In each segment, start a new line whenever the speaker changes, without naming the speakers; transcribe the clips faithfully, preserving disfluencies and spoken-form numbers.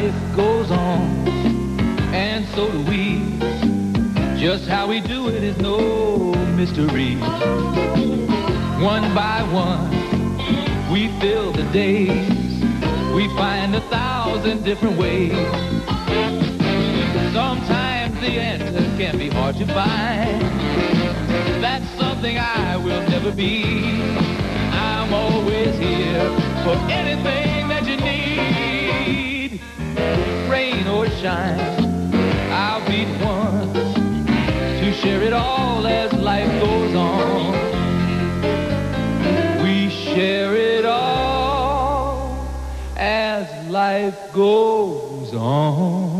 life goes on, and so do we. Just how we do it is no mystery. One by one, we fill the days. We find a thousand different ways. Sometimes the answer can be hard to find. That's something I will never be. I'm always here for anything that you need. Rain or shine, I'll be the one to share it all as life goes on. We share it all as life goes on.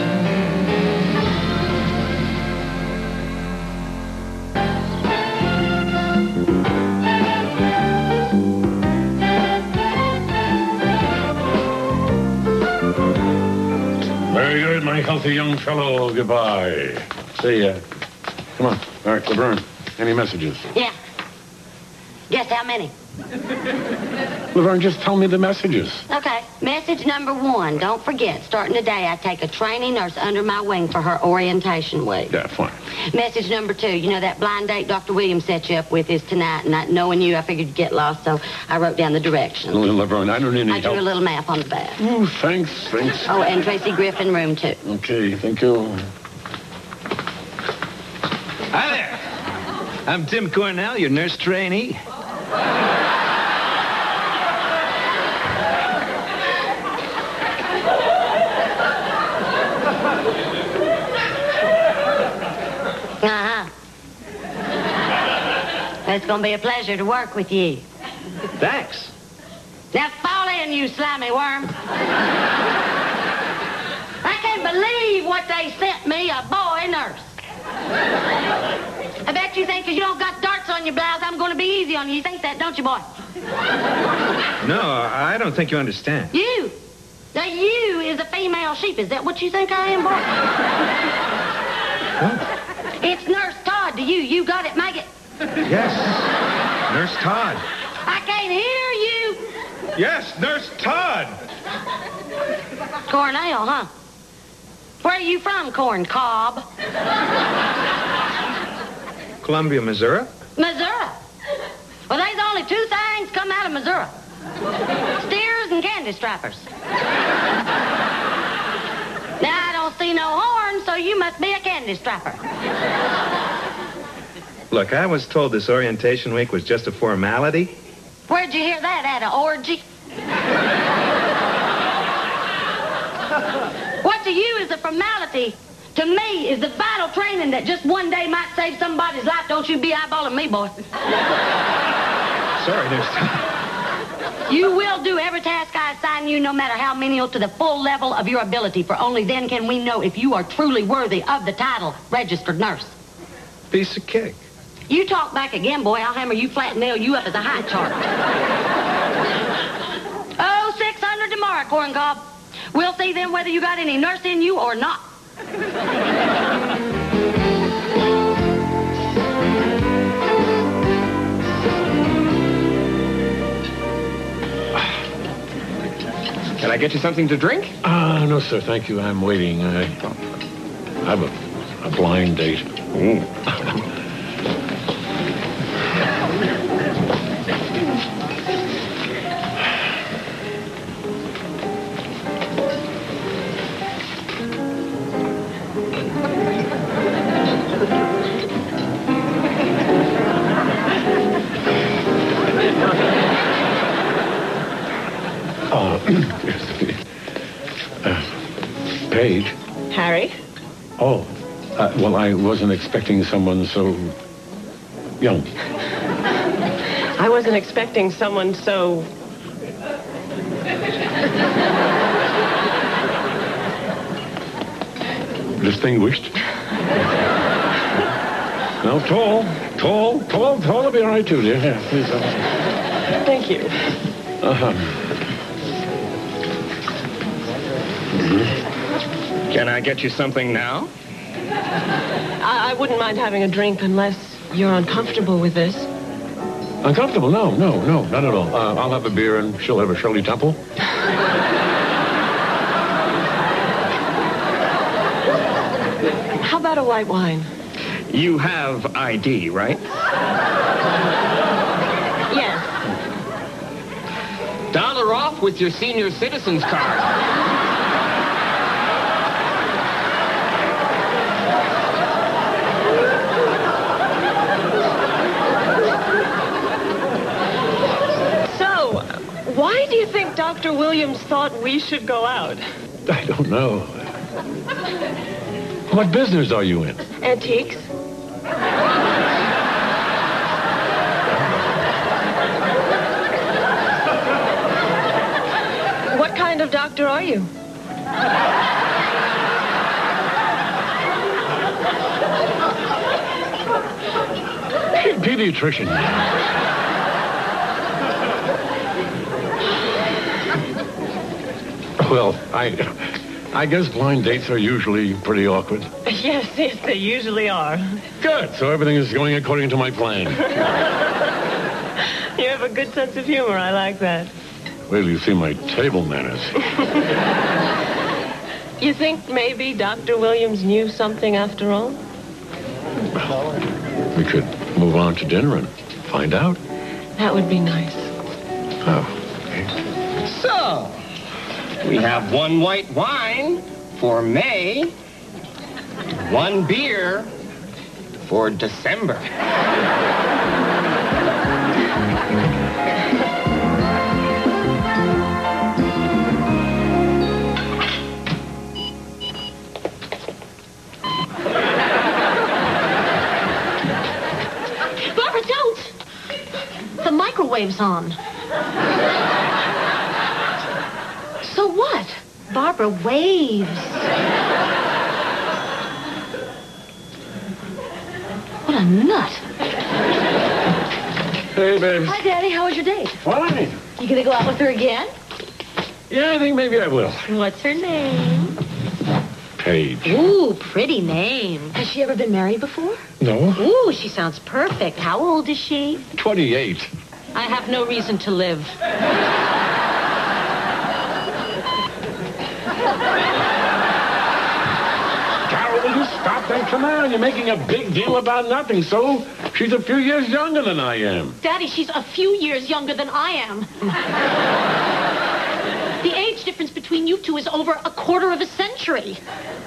Very good, my healthy young fellow. Goodbye. See ya. Come on. All right, Laverne. Any messages?
Yeah. Guess how many?
Laverne, just tell me the messages.
Okay. Message number one. Don't forget, starting today, I take a trainee nurse under my wing for her orientation week.
Yeah, fine.
Message number two. You know that blind date Doctor Williams set you up with is tonight, and not knowing you, I figured you'd get lost, so I wrote down the directions.
Laverne, I don't need any
I drew
help.
a little map on the back.
Oh, thanks, thanks.
Oh, and Tracy Griffin, room two.
Okay, thank you.
Hi there. I'm Tim Cornell, your nurse trainee.
Uh-huh. It's going to be a pleasure to work with you.
Thanks.
Now fall in, you slimy worm. I can't believe what they sent me, a boy nurse. I bet you think because you don't got darts on your blouse, I'm going to be easy on you. You think that, don't you, boy?
No, I don't think you understand.
You. The you is a female sheep. Is that what you think I am, boy?
What?
It's Nurse Todd to you. You got it, Maggot.
Yes, Nurse Todd.
I can't hear you.
Yes, Nurse Todd.
Cornell, huh? Where are you from, Corn Cob?
Columbia, Missouri.
Missouri. Well, there's only two things come out of Missouri. Steers and candy strappers. Now, I don't see no horn, so you must be a candy strapper.
Look, I was told this orientation week was just a formality.
Where'd you hear that at, an orgy? What to you is a formality, to me is the vital training that just one day might save somebody's life. Don't you be eyeballing me, boy.
Sorry, Nurse Todd.
You will do every task I assign you, no matter how menial, to the full level of your ability, for only then can we know if you are truly worthy of the title registered nurse.
Piece of cake.
You talk back again, boy, I'll hammer you flat and nail you up as a height chart. Oh, six hundred tomorrow, Corn Cob. We'll see then whether you got any nurse in you or not.
Can I get you something to drink?
Uh, no, sir, thank you. I'm waiting. I, I have a, a blind date.
Mm.
uh, Paige?
Harry?
Oh, uh, well, I wasn't expecting someone so young.
I wasn't expecting someone so...
Distinguished. No, tall, tall, tall, tall will be all right, too, dear. Yeah, please. Uh,
Thank you.
Uh-huh.
Can I get you something now?
I, I wouldn't mind having a drink unless you're uncomfortable with this.
Uncomfortable? No, no, no, not at all. Uh, I'll have a beer and she'll have a Shirley Temple.
How about a white wine?
You have I D, right?
Yes.
Dollar off with your senior citizen's card.
So, why do you think Doctor Williams thought we should go out?
I don't know. What business are you in?
Antiques? What kind of doctor are you?
Pediatrician. Well, I... I guess blind dates are usually pretty awkward.
Yes, yes, they usually are.
Good. So everything is going according to my plan.
You have a good sense of humor. I like that.
Wait till you see my table manners.
You think maybe Doctor Williams knew something after all?
We could move on to dinner and find out.
That would be nice.
Oh, okay.
So, we have one white wine for May, one beer for December.
Barbara, don't! The microwave's on. So what? Barbara waves. What a nut.
Hey, babe.
Hi, Daddy. How was your date?
Fine.
You gonna go out with her again?
Yeah, I think maybe I will.
What's her name?
Paige.
Ooh, pretty name. Has she ever been married before?
No?
Ooh, she sounds perfect. How old is she?
twenty-eight.
I have no reason to live.
Carol, will you stop that? Come on, you're making a big deal about nothing. So, she's a few years younger than I am.
Daddy, she's a few years younger than I am. The age difference between you two is over a quarter of a century.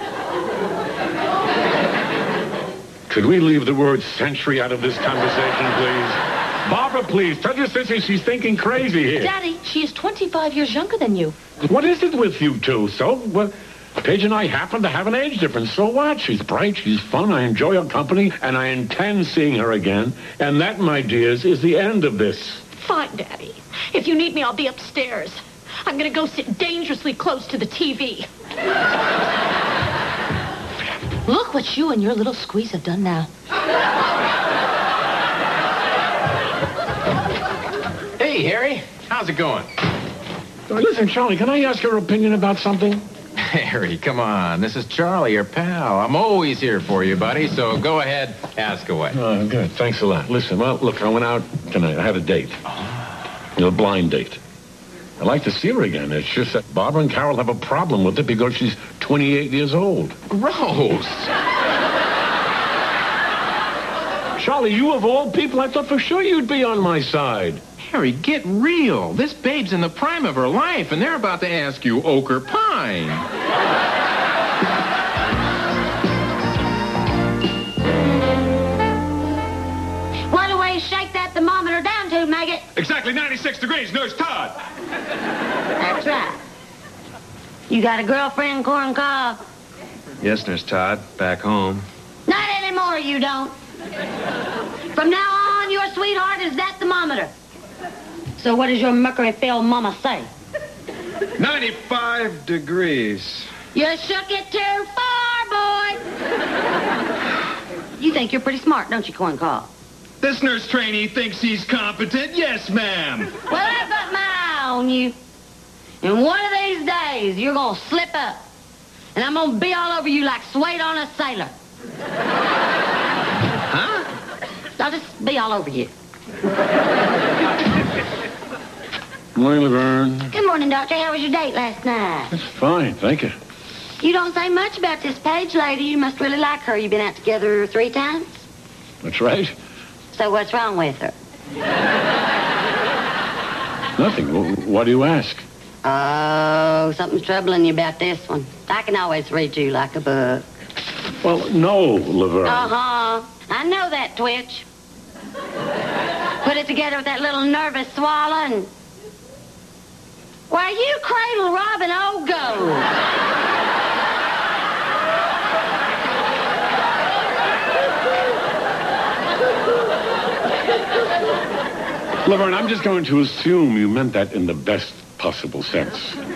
Could we leave the word century out of this conversation, please? Barbara, please, tell your sister she's thinking crazy here.
Daddy, she is twenty-five years younger than you.
What is it with you two? So, well, Paige and I happen to have an age difference. So what? She's bright, she's fun, I enjoy her company, and I intend seeing her again. And that, my dears, is the end of this.
Fine, Daddy. If you need me, I'll be upstairs. I'm going to go sit dangerously close to the T V. Look what you and your little squeeze have done now.
Hey, Harry. How's it going?
Listen, Charlie, can I ask your opinion about something?
Harry, come on. This is Charlie, your pal. I'm always here for you, buddy, so go ahead, ask away.
Oh, good. Thanks a lot. Listen, well, look, I went out tonight. I had a date. A blind date. I'd like to see her again. It's just that Barbara and Carol have a problem with it because she's twenty-eight years old.
Gross.
Charlie, you of all people, I thought for sure you'd be on my side.
Harry, get real. This babe's in the prime of her life, and they're about to ask you oak or pine.
What a way to shake that thermometer down to, maggot.
Exactly ninety-six degrees, Nurse Todd.
That's right. You got a girlfriend, Corn Cob?
Yes, Nurse Todd. Back home.
Not anymore, you don't. From now on, your sweetheart is that thermometer. So what does your mercury-filled mama say?
ninety-five degrees.
You shook it too far, boy. You think you're pretty smart, don't you, Corn Cob?
This nurse trainee thinks he's competent. Yes, ma'am.
Well, I got my eye on you. And one of these days, you're going to slip up. And I'm going to be all over you like Suede on a sailor.
Huh?
I'll just be all over you.
Good morning, Laverne.
Good morning, Doctor. How was your date last night?
It's fine, thank you.
You don't say much about this Page lady. You must really like her. You've been out together three times?
That's right.
So what's wrong with her?
Nothing. Wh- What do you ask?
Oh, something's troubling you about this one. I can always read you like a book.
Well, no, Laverne.
Uh-huh. I know that, Twitch. Put it together with that little nervous swallow and... Why, you cradle Robin Ogo.
Laverne, I'm just going to assume you meant that in the best possible sense.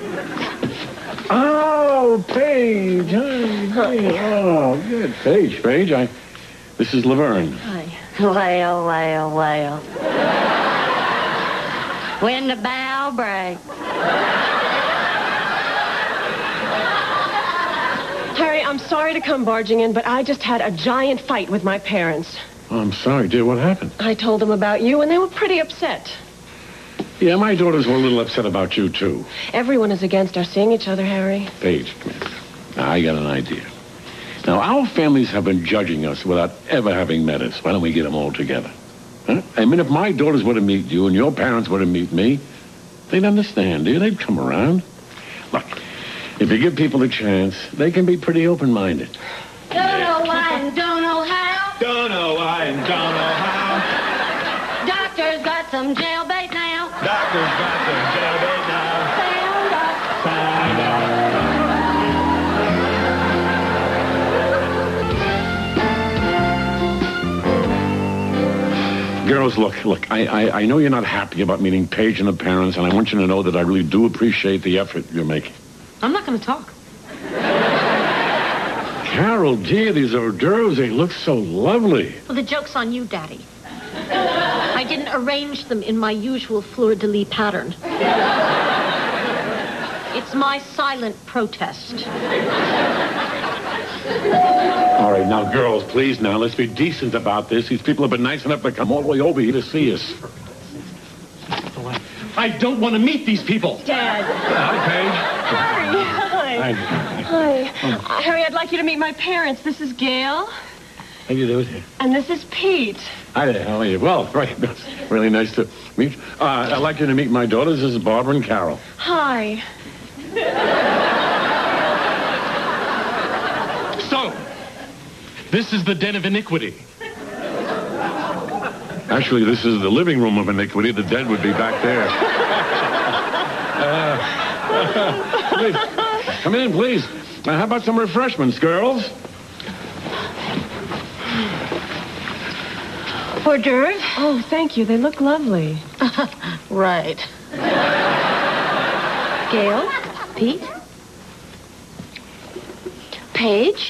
Oh, Paige. Hi, Paige. Oh, good. Paige, Paige, I... This is Laverne.
Hi. Well, well, well. When the bow breaks.
Harry, I'm sorry to come barging in, but I just had a giant fight with my parents.
Oh, I'm sorry, dear. What happened?
I told them about you, and they were pretty upset.
Yeah, my daughters were a little upset about you, too.
Everyone is against our seeing each other, Harry.
Paige, come here. Now, I got an idea. Now, our families have been judging us without ever having met us. Why don't we get them all together? Huh? I mean, if my daughters were to meet you and your parents were to meet me, they'd understand, dear. They'd come around. Look, if you give people a chance, they can be pretty open-minded.
Don't know why and don't know how.
Don't know why and don't know how.
Doctor's got some jailbait now.
Doctor's got some jailbait now.
Sound up.
Sound off.
Girls, look, look, I, I, I know you're not happy about meeting Paige and her parents, and I want you to know that I really do appreciate the effort you're making.
I'm not going to talk.
Carol, dear, these hors d'oeuvres, they look so lovely.
Well, the joke's on you, Daddy. I didn't arrange them in my usual fleur-de-lis pattern. It's my silent protest.
All right, now, girls, please, now, let's be decent about this. These people have been nice enough to come all the way over here to see us.
I don't want to meet these people.
Dad.
Hi, Paige.
Harry. Hi.
Hi.
Hi. Uh, Harry, I'd like you to meet my parents. This is Gail,
How you doing?
and this is Pete.
Hi there, how are you? Well, right, that's really nice to meet. Uh, I'd like you to meet my daughters. This is Barbara and Carol.
Hi.
So, this is the den of iniquity.
Actually, this is the living room of iniquity. The dead would be back there. Uh, please, come in, please. Uh, how about some refreshments, girls?
Hors d'oeuvres? Oh, thank you. They look lovely.
Right.
Gail?
Pete?
Paige?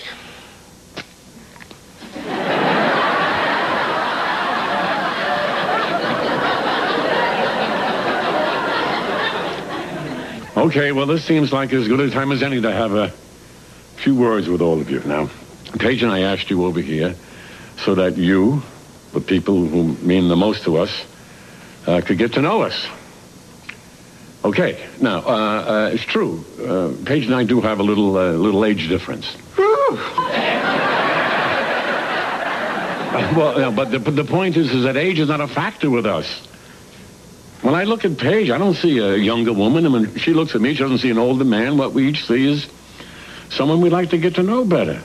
Okay, well, this seems like as good a time as any to have a few words with all of you. Now, Paige and I asked you over here so that you, the people who mean the most to us, uh, could get to know us. Okay, now, uh, uh, it's true. Uh, Paige and I do have a little, uh, little age difference. Well, uh, but, the, but the point is, is that age is not a factor with us. When I look at Paige, I don't see a younger woman. And when she looks at me, she doesn't see an older man. What we each see is someone we'd like to get to know better.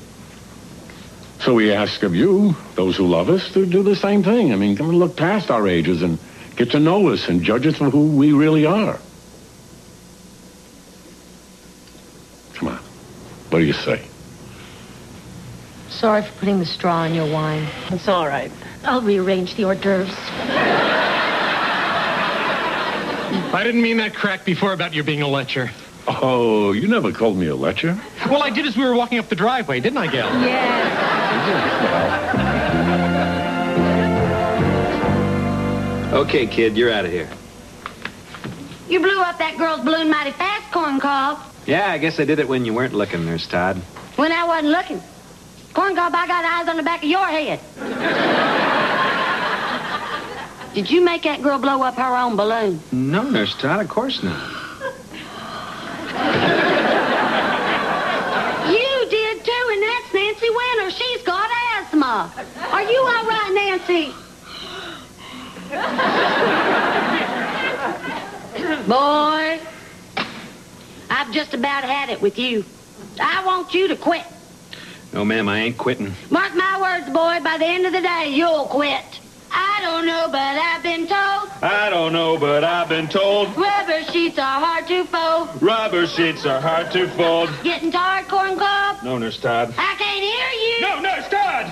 So we ask of you, those who love us, to do the same thing. I mean, come and look past our ages and get to know us and judge us for who we really are. Come on. What do you say?
Sorry for putting the straw in your wine.
It's all right.
I'll rearrange the hors d'oeuvres.
I didn't mean that crack before about you being a lecher.
Oh, you never called me a lecher.
Well, I did as we were walking up the driveway, didn't I, Gail?
Yes.
Okay, kid, you're out of here.
You blew up that girl's balloon mighty fast, Corn Cob.
Yeah, I guess I did it when you weren't looking, Nurse Todd.
When I wasn't looking. Corn Cob, I got eyes on the back of your head. Did you make that girl blow up her own balloon?
No, Nurse Todd, of course not.
Grandpa. Are you all right, Nancy? Boy, I've just about had it with you. I want you to quit.
No, ma'am, I ain't quitting.
Mark my words, boy, by the end of the day, you'll quit. I don't know, but I've been told.
I don't know, but I've been told.
Rubber sheets are hard to fold.
Rubber sheets are hard to fold.
Getting tired, Corn Cob?
No, Nurse Todd.
I can't hear you.
No, Nurse Todd!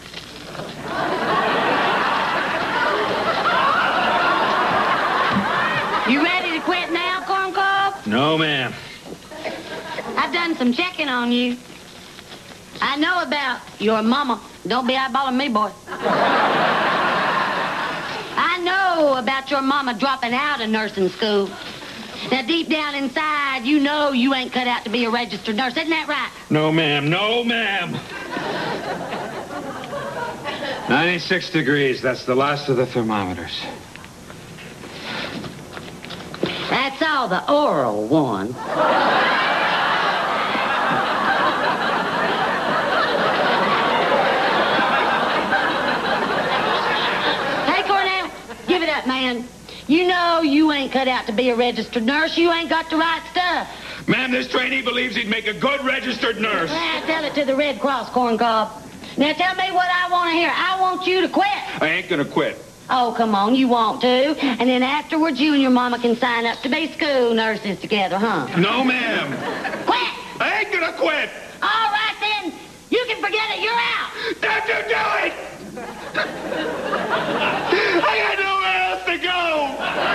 You ready to quit now, Corn Cob?
No, ma'am.
I've done some checking on you. I know about your mama. Don't be eyeballing me, boy. I know about your mama dropping out of nursing school. Now, deep down inside, you know you ain't cut out to be a registered nurse. Isn't that right?
No, ma'am. No, ma'am. ninety-six degrees. That's the last of the thermometers.
That's all the oral one. Give it up, man. You know you ain't cut out to be a registered nurse. You ain't got the right stuff.
Ma'am, this trainee believes he'd make a good registered nurse.
Ah, tell it to the Red Cross, Corn Cob. Now tell me what I want to hear. I want you to quit.
I ain't gonna quit.
Oh, come on, you want to. And then afterwards, you and your mama can sign up to be school nurses together, huh?
No, ma'am.
Quit!
I ain't gonna quit.
All right, then. You can forget it. You're out.
Don't you do it! I got nowhere else to go!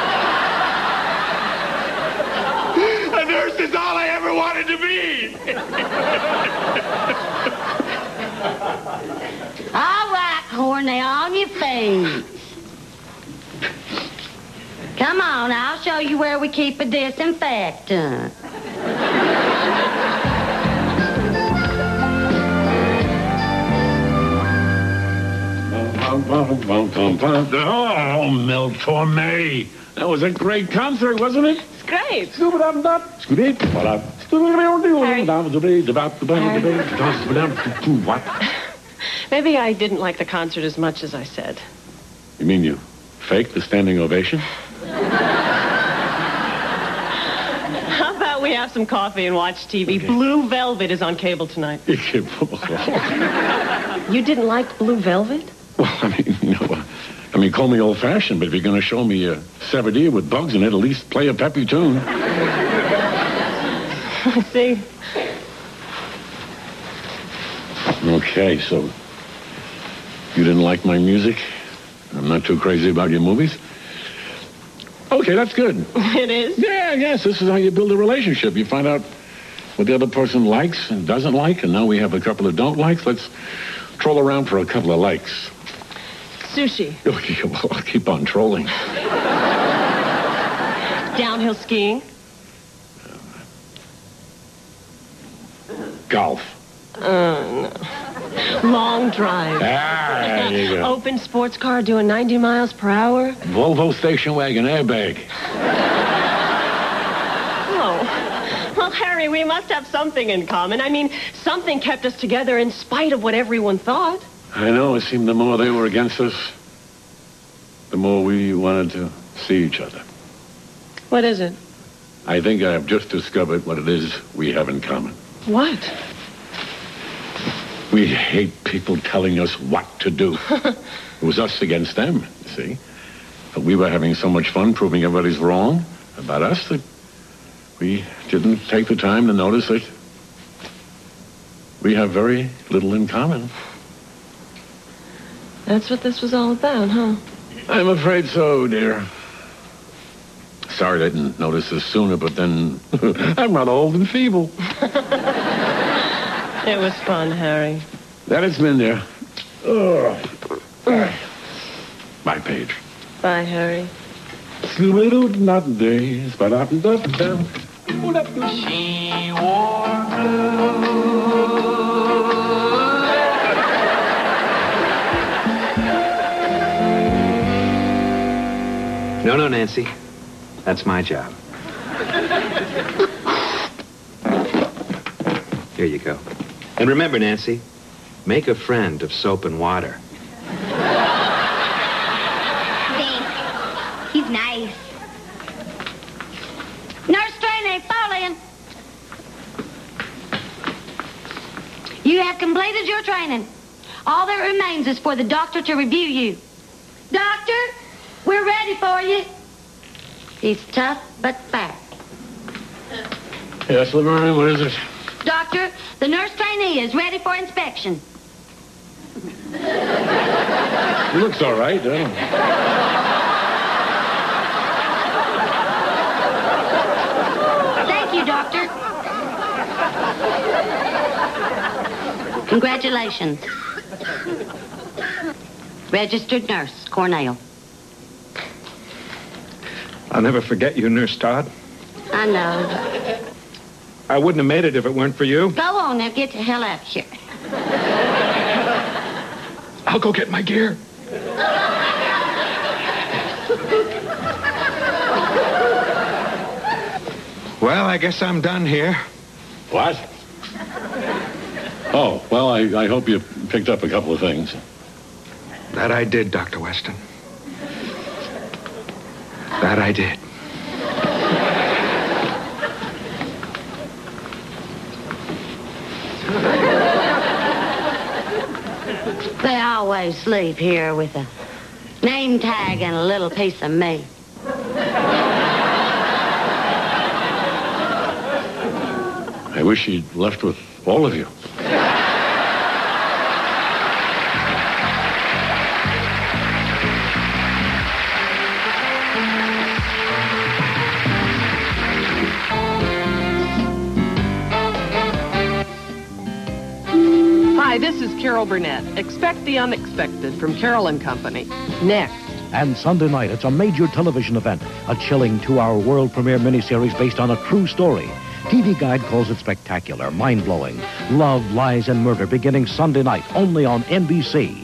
A nurse is all I ever wanted to be!
All right, Corn, now on your feet. Come on, I'll show you where we keep a disinfectant.
Oh, Mel Torme. That was a great concert, wasn't it?
It's great.
What?
Maybe I didn't like the concert as much as I said.
You mean you faked the standing ovation?
How about we have some coffee and watch T V?
Okay.
Blue Velvet is on cable tonight.
Well,
You didn't like Blue Velvet?
I mean, you know, uh, I mean, call me old-fashioned, but if you're going to show me a Savadilla with bugs in it, at least play a peppy tune.
I see.
Okay, so you didn't like my music? I'm not too crazy about your movies? Okay, that's good.
It is?
Yeah, yes, this is how you build a relationship. You find out what the other person likes and doesn't like, and now we have a couple of don't likes. Let's troll around for a couple of likes.
Sushi.
Okay, well, I'll keep on trolling.
Downhill skiing.
Golf.
Uh, no. Long drive.
Ah, there you go.
Open sports car doing ninety miles per hour.
Volvo station wagon airbag.
Oh. Well, Harry, we must have something in common. I mean, something kept us together in spite of what everyone thought.
I know. It seemed the more they were against us, the more we wanted to see each other.
What is it?
I think I have just discovered what it is we have in common.
What?
We hate people telling us what to do. It was us against them, you see. But we were having so much fun proving everybody's wrong about us that we didn't take the time to notice that we have very little in common.
That's what this was all about, huh?
I'm afraid so, dear. Sorry I didn't notice this sooner, but then I'm not old and feeble.
It was fun, Harry.
That it's been, dear. Oh. Bye, Paige.
Bye, Harry.
She wore
No, no, Nancy. That's my job. Here you go. And remember, Nancy,
Make a friend of soap and water.
Thanks. He's nice. Nurse trainee, fall in. You have completed your training. All that remains is for the doctor to review you. Doctor, we're ready for you. He's tough but fair.
Yes, Laverne, what is it?
Doctor, the nurse trainee is ready for inspection.
He looks all right. I don't...
Thank you, Doctor. Congratulations. Registered nurse, Cornell.
I'll never forget you, Nurse Todd.
I know.
I wouldn't have made it if it weren't for you.
Go on now, get the hell out of here.
I'll go get my gear. Well, I guess I'm done here.
What? Oh, well, I, I hope you picked up a couple of things.
That I did, Doctor Weston. That I did.
They always leave here with a name tag and a little piece of me.
I wish he'd left with all of you.
Hi, this is Carol Burnett. Expect the unexpected from Carol and Company. Next.
And Sunday night, it's a major television event, a chilling two-hour world premiere miniseries based on a true story. T V Guide calls it spectacular, mind-blowing. Love, lies, and murder beginning Sunday night, only on N B C.